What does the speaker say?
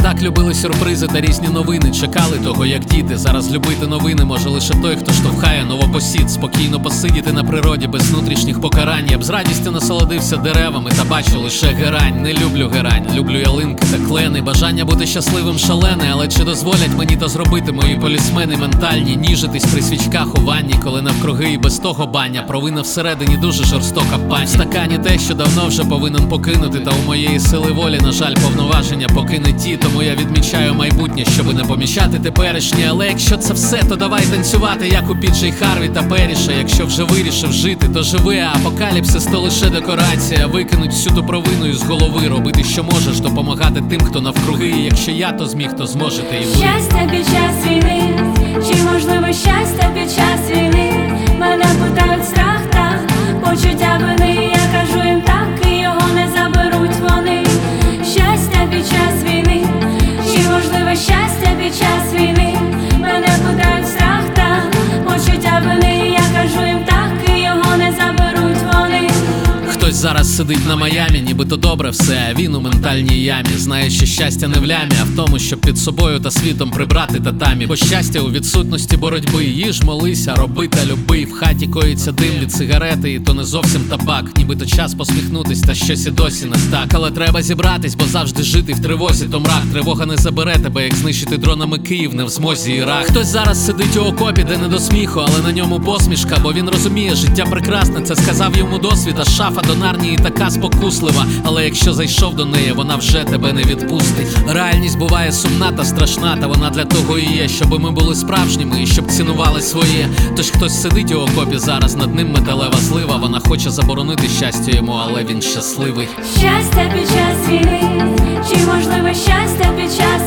Так любили сюрпризи та різні новини. Чекали того, як діти. Зараз любити новини може лише той, хто штовхає новопосід. Спокійно посидіти на природі без внутрішніх покарань. Я б з радістю насолодився деревами та бачу лише герань. Не люблю герань, люблю ялинки та клени. Бажання бути щасливим шалене, але чи дозволять мені то зробити мої полісмени ментальні? Ніжитись при свічках у ванні, коли навкруги і без того баня. Провина всередині дуже жорстока пані. В стакані те, що давно вже повинен покинути. Та у моєї сили волі, на жаль, повноваження поки не ті. Тому я відмічаю майбутнє, щоби не помічати теперішнє. Але якщо це все, то давай танцювати, як у Піджей Харві та Періша. Якщо вже вирішив жити, то живи, а апокаліпсис то лише декорація. Викинуть всю ту провину із голови, робити що можеш, допомагати тим, хто навкруги. І якщо я то зміг, то зможете і ви. Щастя під час війни, чи можливо щастя під час війни? Мене питають страх, так, почуття вини. Я кажу їм так, і його не заберуть вони. Щастя під час війни, чи можливо щастя під час війни? Мене питають страх, так, почуття вини. Я кажу їм так, і його не заберуть вони. Хтось зараз сидить на Майамі, нібито добре все, а він у ментальній ямі. Знає, що щастя не в лямі, а в тому, щоб під собою та світом прибрати татамі. Бо щастя у відсутності боротьби. Їж, молися, роби та люби. В хаті коїться дим від сигарети, і то не зовсім табак. Нібито час посміхнутись, та щось і досі не так. Але треба зібратись, бо завжди жити в тривозі то мрак. Тривога не забере тебе, як знищити дронами Київ, не в змозі Ірак. Хтось зараз сидить у окопі, де не до сміху, але на ньому посмішка. Бо він розуміє, життя прекрасне, це сказав йому досвід. А шафа до Нарнії така спокуслива, але якщо зайшов до неї, вона вже тебе не відпустить. Реальність буває сумна та страшна, та вона для того і є, щоб ми були справжніми і щоб цінували своє. Тож хтось сидить у окопі зараз, над ним металева слива. Вона хоче заборонити щастя йому, але він щасливий. Щастя під час війни, чи можливо щастя під час